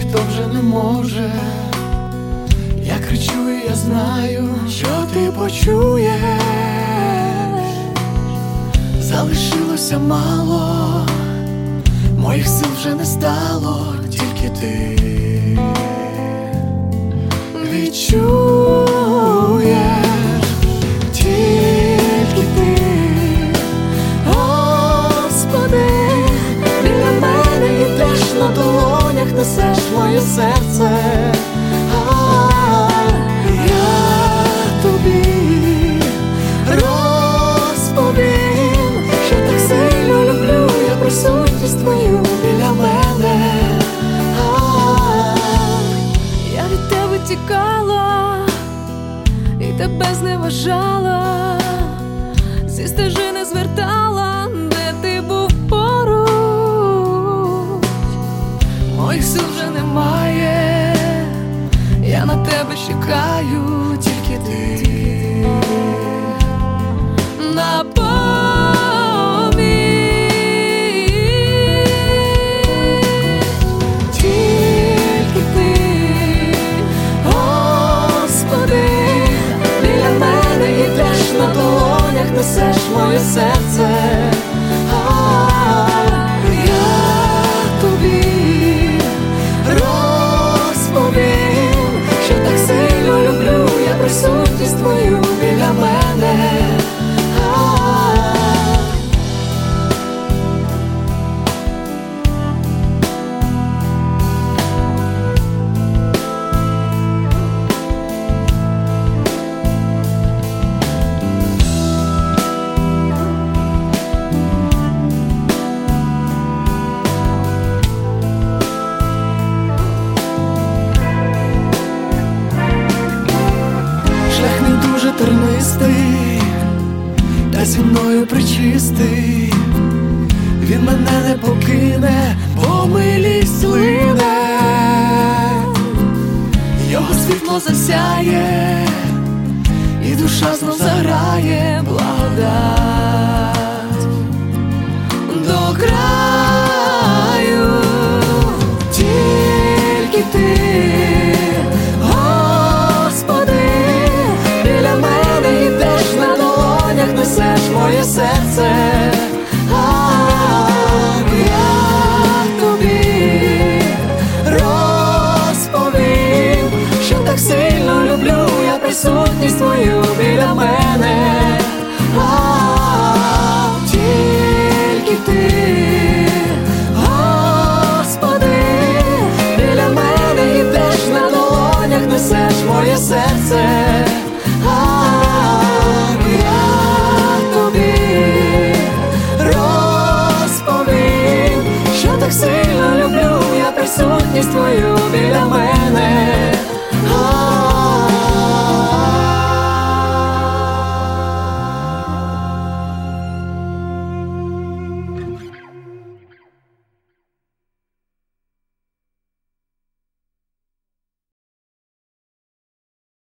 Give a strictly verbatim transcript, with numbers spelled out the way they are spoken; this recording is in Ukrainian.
ніхто вже не може. Я кричу і я знаю, що ти почуєш. Залишилося мало, моїх сил вже не стало, тільки ти відчуєш, тільки ти, Господи, біля мене йдеш, на долонях несеш моє серце. Присутність твою біля мене. Я від тебе тікала і тебе зневажала, зі стежини звертала, де ти був поруч. Моїх сил вже немає, я на тебе чекаю, тільки ти на несеш моє серце. Я тобі розповім, що так сильно люблю я присутність твою біля мене. Тернистий, та зі мною причистий, він мене не покине, бо милість лине, його світло засяє, і душа знов заграє благодать до краю, тільки ти, несеш моє серце. Я тобі розповім, що так сильно люблю я присутність твою біля мене.